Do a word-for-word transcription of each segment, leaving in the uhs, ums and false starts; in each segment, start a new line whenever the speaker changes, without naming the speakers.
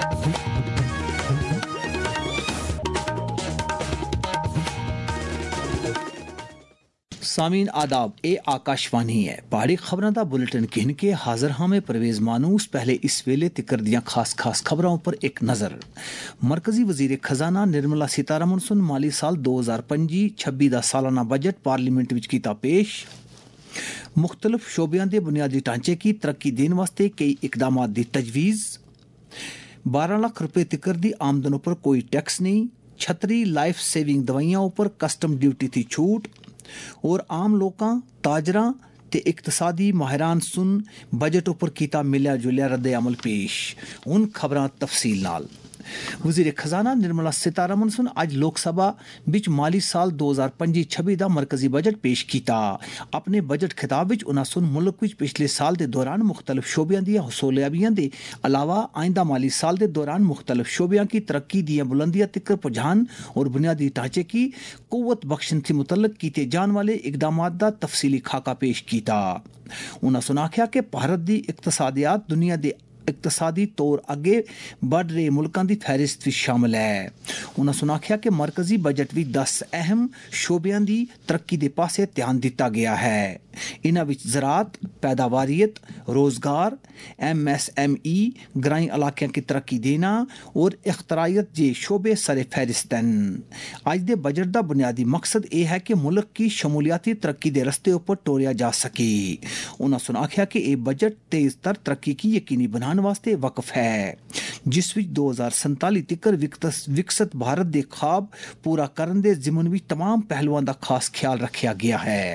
सामीन आदाब ए आकाशवाणी है पहाड़ी खबरों का बुलेटिन कहन के हाजिर हाँ में परवेज मानूस पहले इस वेले तिकर दियां खास खास खबरों पर एक नज़र। मरकजी वजीर खजाना निर्मला सीतारमण सुन माली साल दो हज़ार पंजी छब्बी का सालाना बजट पार्लीमेंट विच कीता पेश। मुख्तलिफ शोबियां दे बुनियादी ढांचे की तरक्की देने वास्ते कई इकदामात दी तजवीज़। बारह लाख रुपए तिकर दी आमदनों पर कोई टैक्स नहीं। छतरी लाइफ सेविंग दवाइयां पर कस्टम ड्यूटी थी छूट। और आम लोकां ताजरां ते इकतसादी माहिरान सुन बजट उपर कीता मिलिया जुलिया रद्द अमल पेश। उन खबरां तफसील नाल। वजीर खजाना निर्मला सीतारमण सुन अज लोकसभा विच माली साल दो हज़ार पंजी छब्बी का मरकजी बजट पेश किया। अपने बजट खिताब विच उन्हां सुन मुल्क विच पिछले साल के दौरान मुख्तलिफ शोबियां दी हसूलियाबियां दे अलावा आइंदा माली साल के दौरान मुख्तलिफ शोबियां की तरक्की दी बुलंदियां तिकर पुजान और बुनियादी ढांचे की कुव्वत बख्शन से मुतल्लक किए जाने वाले इकदामात दा तफसीली खाका पेश किया। उन्हां सुन आख्या कि भारत दी इकतसादियात दुनिया दे इकतसादी तौर अगे बढ़ रहे मुल्कां दी फहरिस्त विच शामिल है। उन्हां सुन आख्या कि मरकजी बजट विच दस अहम शोबियां दी तरक्की दे पासे ध्यान दिता गया है। इन्हां विच ज़राअत, पैदावारियत, रोजगार, एम एस एम ई, ग्रामीण इलाकों की तरक्की देना और इख्तराइयत जे शोबे सरे फहरिस्त हैं। अज दे बजट का बुनियादी मकसद यह है कि मुल्क की शमूलियाती तरक्की के रस्ते उपर टोरिया जा सके। उन्हां सुन आख्या कि यह बजट तेज तर तरक्की की यकीनी बनाने वास्ते वक्फ है, जिस विच दो हज़ार संताली तिकर विकसित भारत दे ख्वाब पूरा करने दे जिमन विच तमाम पहलुआं दा खास ख्याल रखा गया है।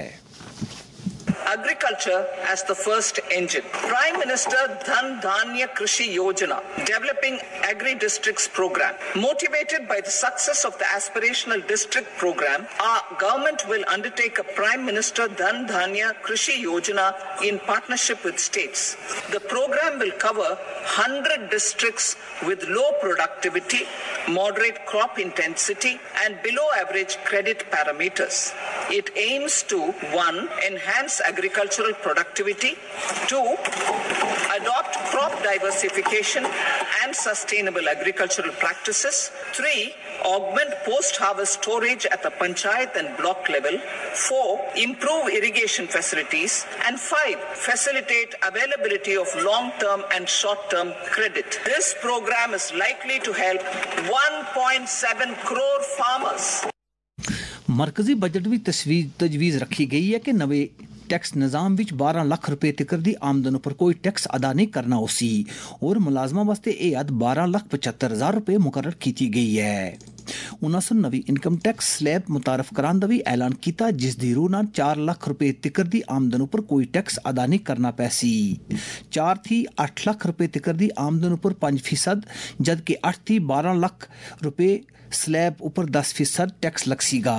Agriculture as the first engine. Prime Minister Dhan Dhanya Krishi Yojana, developing agri-districts program. Motivated by the success of the aspirational district program, our government will undertake a Prime Minister Dhan Dhanya Krishi Yojana in partnership with states. The program will cover one hundred districts with low productivity, moderate crop intensity and below average credit parameters. It aims to one, enhance agricultural productivity, two, adopt crop diversification and sustainable agricultural practices, three, augment post-harvest storage at the panchayat and block level, four, improve irrigation facilities, and five, facilitate availability of long-term and short-term credit. This program is likely to help one point seven crore farmers.
मरकजी budget भी तजवीज़ रखी गई है कि नवे tax निज़ाम विच बारह लाख रुपए तिकर दी आमदन पर कोई टैक्स अदा नहीं करना उसी और मुलाजमा वास्ते ये अद बारह लाख पचहत्तर हज़ार रुपए मुकर्रर की गई है। उन्हां सुन नवी इनकम टैक्स स्लैब मुतारफ कराने का भी ऐलान किया, जिस दी रूह नाल चार लाख रुपए तिकर दी आमदन पर कोई टैक्स अदा नहीं करना पैसी। चार थी अठ लाख रुपए तिकर दी आमदन पर पाँच फीसद जबकि अठ थी बारह लाख रुपए स्लैब ऊपर दस फीसद टैक्स लगसीगा।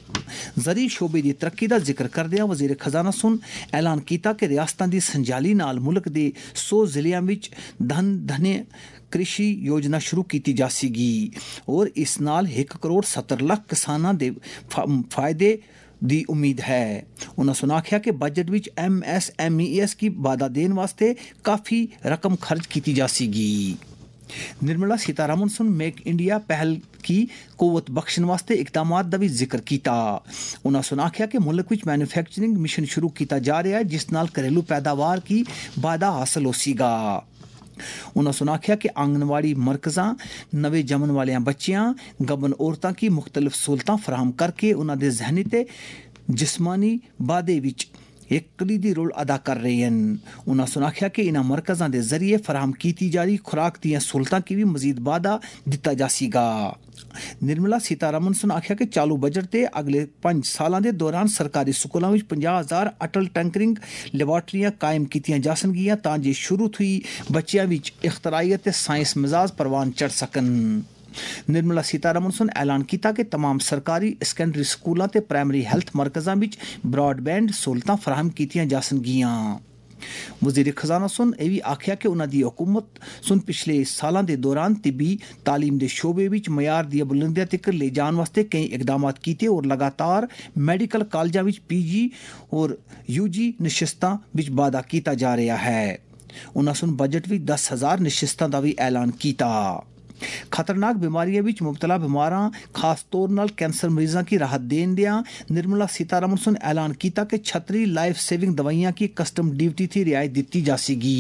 जरी शोबे की तरक्की का जिक्र करदे वजीर खजाना सुन ऐलान किया कि रियासतां दी संजाली नाल मुल्क दे सौ जिलियां विच धन धन्य कृषि योजना शुरू की जा सकेगी और इस नाल एक करोड़ सत्तर लाख किसानां दे फायदे दी उम्मीद है। उन्होंने सुना आख्या कि बजट विच M S M E S की वादा देने वास्ते काफ़ी रकम खर्च की जा सकेगी। निर्मला सीतारमण सुन मेक इंडिया पहल की कुव्वत बख्शन वास्ते इकदामात दा भी जिक्र किया। उन्होंने सुना आख्या कि मुल्क विच मैन्युफैक्चरिंग मिशन शुरू किया जा रहा है, जिस नाल घरेलू पैदावार की वादा हासिल हो सीगा। उन्होंने सुना आख्या कि आंगनवाड़ी मरकज़ां नवे जमन वाले बच्चियां गबन औरतां की मुख्तलिफ सहूलतां फराहम करके उन्होंने दे जहनी ते जिस्मानी वादे विच एक कलीदी रोल अदा कर रहे हैं। उन्होंने सुना आख्या कि इन्हां मरकज़ां दे जरिए फराहम की जा रही खुराक दियां सहूलतां की भी मजीद वादा दिता जा सीगा। निर्मला सीतारमण सुन आख्या कि चालू बजट ते अगले पांच सालां दे दौरान सरकारी स्कूलों में पचास हज़ार अटल टैंकरिंग लेबार्टरियां कायम कीतियां जा सनगियां तां जे शुरू थी बच्चियां विच इख्तराइयत ते साइंस मिजाज परवान चढ़ सकन। निर्मला सीतारमण सुन ऐलान किया कि तमाम सरकारी सैकेंडरी स्कूलों ते प्राइमरी हैल्थ मरकज़ां विच ब्रॉडबैंड सहूलतां फराहम कीतियां जा सनगियां। वजीर खजाना सुन यह भी आख्या कि उन्होंने हुकूमत सुन पिछले सालों के दौरान तिब्बी तालीम के शोबे विच मयार दी बुलंदियां तक ले जाने वास्ते कई इकदाम किए और लगातार मैडिकल कॉलेजों विच पी जी और यू जी नशिस्तां विच वाधा किया जा रहा है। उन्हां सुन बजट भी दस हज़ार निशिस्तां दा भी ऐलान कीता। खतरनाक बीमारियां विच मुबतला बीमारां खास तौर नाल कैंसर मरीजां की राहत देन दियां निर्मला सीतारमण सुन ऐलान कीता कि छत्तरी लाइफ सेविंग दवाइयां की कस्टम ड्यूटी थी रियायत दी जा सकेगी।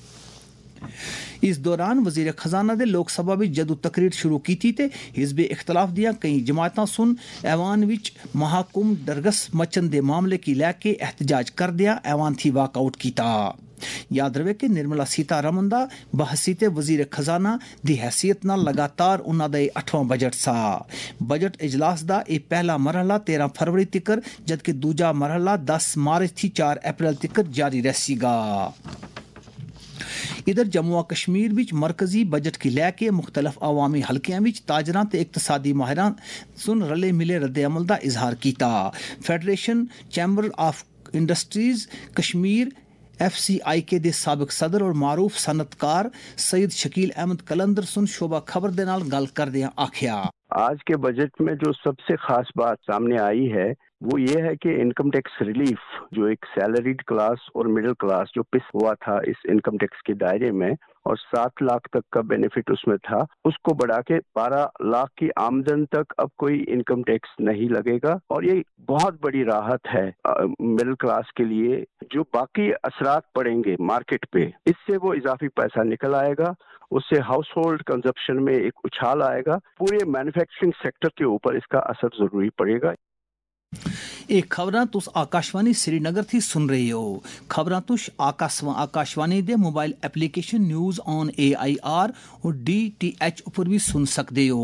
इस दौरान वजीर खजाना दे लोक सभा विच जदू तकरीर शुरू की थी ते हिजबे इख्तलाफ दियां कई जमातां सुन ऐवान विच महाकुम डरगस मचन दे मामले की लैके एहतजाज करदियां ऐवान थी वाकआउट कीता। याद रहे कि निर्मला सीतारमण दा बहसीते वजीर खजाना दी हैसियत नाल लगातार उन्हां दा अठवां बजट सा। बजट इजलास दा यह पहला मरहला तेरह फरवरी तिकर जबकि दूजा मरहला दस मार्च थी चार अप्रैल तिकर जारी रहेगा। इधर जम्मू कश्मीर विच मरकजी बजट की लैके मुख्तलिफ अवामी हलकियां विच ताजरां ते इकतसादी माहिरां सुन रले मिले रद्द अमल दा इजहार कीता। Federation chamber of industries Kashmir F C I के दे साबिक सदर और मारूफ सनतकार सईद शकील अहमद कलंदर सुन शोभा खबर दे नाल गल करदे आखिया,
आज के बजट में जो सबसे खास बात सामने आई है वो ये है कि इनकम टैक्स रिलीफ जो एक सैलरीड क्लास और मिडिल क्लास जो पिस हुआ था इस इनकम टैक्स के दायरे में और सात लाख तक का बेनिफिट उसमें था, उसको बढ़ा के बारह लाख की आमदन तक अब कोई इनकम टैक्स नहीं लगेगा। और ये बहुत बड़ी राहत है मिडिल क्लास के लिए। जो बाकी असरात पड़ेंगे मार्केट पे, इससे वो इजाफी पैसा निकल आएगा, उससे हाउस होल्ड कंजप्शन में एक उछाल आएगा, पूरे मैन्युफैक्चरिंग सेक्टर के ऊपर इसका असर जरूरी पड़ेगा।
एक खबरां तुस आकाशवाणी श्रीनगर थी सुन रहे हो। खबरां तुस आकाशवाणी दे mobile application news on A I R और डी टी एच उपर भी सुन सकते हो।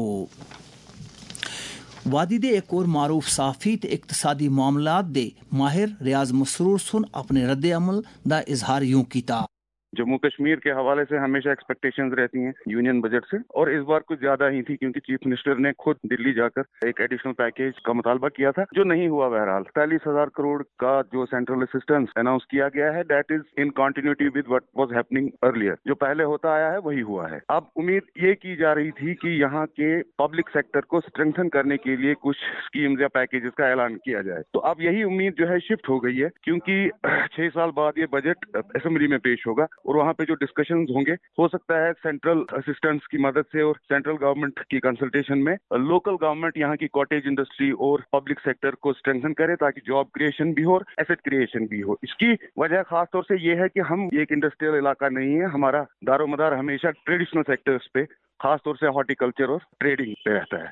वादी दे एक और मारूफ साफी ते इक्तसादी मामलात दे माहिर रियाज मसरूर सुन अपने रद्द अमल दा इजहार यूं कीता।
जम्मू कश्मीर के हवाले से हमेशा एक्सपेक्टेशंस रहती हैं यूनियन बजट से, और इस बार कुछ ज्यादा ही थी क्योंकि चीफ मिनिस्टर ने खुद दिल्ली जाकर एक एडिशनल पैकेज का मुतालबा किया था जो नहीं हुआ। बहरहाल पैंतालीस हजार करोड़ का जो सेंट्रल असिस्टेंस अनाउंस किया गया है that is in continuity with what was happening earlier. जो पहले होता आया है वही हुआ है। अब उम्मीद ये की जा रही थी कि यहाँ के पब्लिक सेक्टर को स्ट्रेंथन करने के लिए कुछ स्कीम्स या पैकेजेस का ऐलान किया जाए, तो अब यही उम्मीद जो है शिफ्ट हो गई है क्योंकि छह साल बाद ये बजट असेंबली में पेश होगा और वहाँ पे जो डिस्कशंस होंगे हो सकता है सेंट्रल असिस्टेंस की मदद से और सेंट्रल गवर्नमेंट की कंसल्टेशन में लोकल गवर्नमेंट यहाँ की कॉटेज इंडस्ट्री और पब्लिक सेक्टर को स्ट्रेंथन करे ताकि जॉब क्रिएशन भी हो और एसेट क्रिएशन भी हो। इसकी वजह खास तौर से ये है कि हम एक इंडस्ट्रियल इलाका नहीं है, हमारा दारोमदार हमेशा ट्रेडिशनल सेक्टर्स पे खास तौर से हॉर्टिकल्चर और ट्रेडिंग पे रहता है।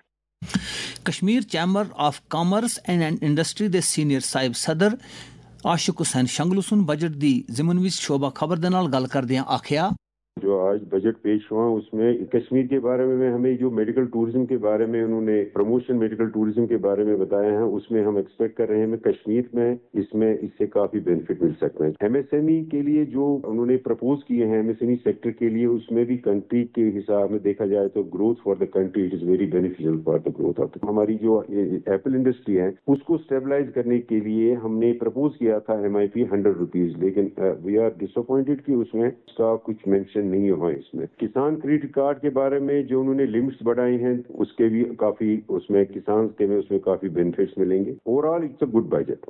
Kashmir chamber of commerce and industry दे सीनियर साहिब सदर आशिक हुसैन शंगलू सुन बजट दी जिमन विच शोभा खबर दे नाल गल करदियां आखिया,
जो आज बजट पेश हुआ उसमें कश्मीर के बारे में हमें जो मेडिकल टूरिज्म के बारे में उन्होंने प्रमोशन मेडिकल टूरिज्म के बारे में बताया है, उसमें हम एक्सपेक्ट कर रहे हैं कश्मीर में इसमें इससे काफी बेनिफिट मिल सकता है। एमएसएमई के लिए जो उन्होंने प्रपोज किए हैं एमएसएमई सेक्टर के लिए, उसमें भी कंट्री के हिसाब में देखा जाए तो growth for the country it is very beneficial for the growth of हमारी जो एप्पल इंडस्ट्री है उसको स्टेबलाइज करने के लिए हमने प्रपोज किया था M I P hundred rupees, लेकिन वी आर डिसअपॉइंटेड कि उसमें उसका कुछ मेंशन नहीं हुआ। इसमें किसान क्रेडिट कार्ड के बारे में जो उन्होंने लिमिट्स बढ़ाई हैं उसके भी काफी उसमें किसान के में उसमें काफी बेनिफिट्स मिलेंगे। Overall it's a good budget.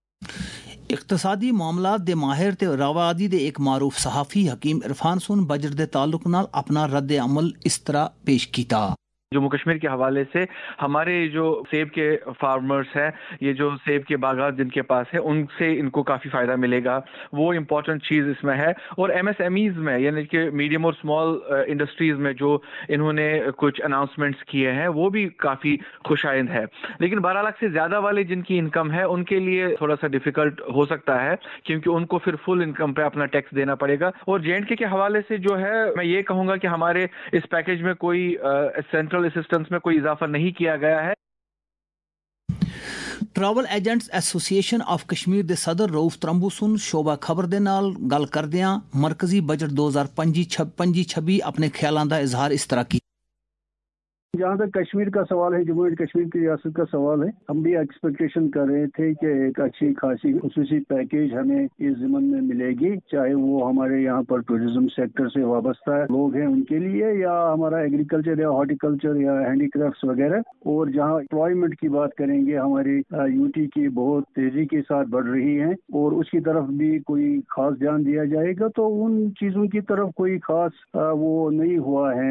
इक्तसादी मामलात दे माहिर ते रावादी दे एक मारूफ सहाफी हकीम इरफान सुन बजट दे ताल्लुक नाल अपना रद्द अमल इस तरह पेश कीता।
जम्मू कश्मीर के हवाले से हमारे जो सेब के फार्मर्स हैं, ये जो सेब के बागात जिनके पास है, उनसे इनको काफ़ी फ़ायदा मिलेगा, वो इम्पॉर्टेंट चीज़ इसमें है। और एमएसएमईज़ में यानी कि मीडियम और स्मॉल इंडस्ट्रीज़ में जो इन्होंने कुछ अनाउंसमेंट्स किए हैं वो भी काफ़ी खुशाइंद है। लेकिन बारह लाख से ज़्यादा वाले जिनकी इनकम है उनके लिए थोड़ा सा डिफ़िकल्ट हो सकता है क्योंकि उनको फिर फुल इनकम पे अपना टैक्स देना पड़ेगा। और जे एंड के के हवाले से जो है मैं ये कहूँगा कि हमारे इस पैकेज में कोई सेंट्रल असिस्टेंस में कोई इजाफा नहीं किया गया है।
Travel agents association of Kashmir दे सदर रऊफ त्रंबू सुन शोभा खबर दे नाल गल करदियां मरकजी बजट दो हज़ार पंजी छब्बी अपने ख्यालां दा इजहार इस तरह की।
जहाँ तक कश्मीर का सवाल है, जम्मू एंड कश्मीर की रियासत का सवाल है, हम भी एक्सपेक्टेशन कर रहे थे कि एक अच्छी खासी खुसूसी पैकेज हमें इस ज़िमन में मिलेगी, चाहे वो हमारे यहाँ पर टूरिज्म सेक्टर से वाबस्ता लोग हैं उनके लिए, या हमारा एग्रीकल्चर या हॉर्टिकल्चर या हैंडीक्राफ्ट्स वगैरह। और जहाँ एम्प्लॉयमेंट की बात करेंगे, हमारी यूटी की बहुत तेजी के साथ बढ़ रही है और उसकी तरफ भी कोई खास ध्यान दिया जाएगा। तो उन चीज़ों की तरफ कोई खास वो नहीं हुआ है।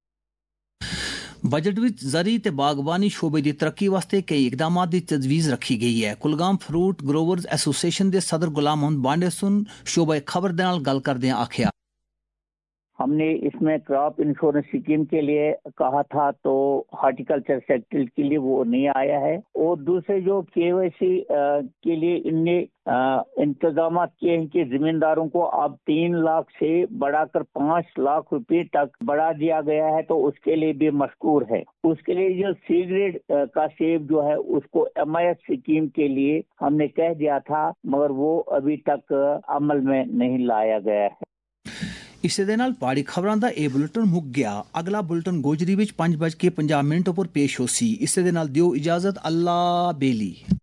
बजट विच ज़री ते बागबानी शोबे दी तरक्की वास्ते कई इकदामात दी तजवीज़ रखी गई है। कुलगाम फ्रूट ग्रोवर्स एसोसिएशन दे सदर गुलाम मोहम्मद बांडे सुन शोबा खबर दे नाल गल करदे आखिया,
हमने इसमें क्रॉप इंश्योरेंस स्कीम के लिए कहा था तो हॉर्टिकल्चर सेक्टर के लिए वो नहीं आया है। और दूसरे जो केवाईसी के लिए इनने इंतजाम किए हैं कि जिम्मेदारों को अब तीन लाख से बढ़ाकर पाँच लाख रुपए तक बढ़ा दिया गया है, तो उसके लिए भी मशकूर है। उसके लिए जो सी ग्रेड का सेब जो है उसको एम आई एस स्कीम के लिए हमने कह दिया था, मगर वो अभी तक अमल में नहीं लाया गया है।
इसे दे नाल पहाड़ी खबरां दा ए बुलेटिन मुक गया। अगला बुलेटिन गोजरी विच पांच बज के पंजाह मिनट पर पेश होसी। इसे दे नाल दियो इजाजत, अल्लाह बेली।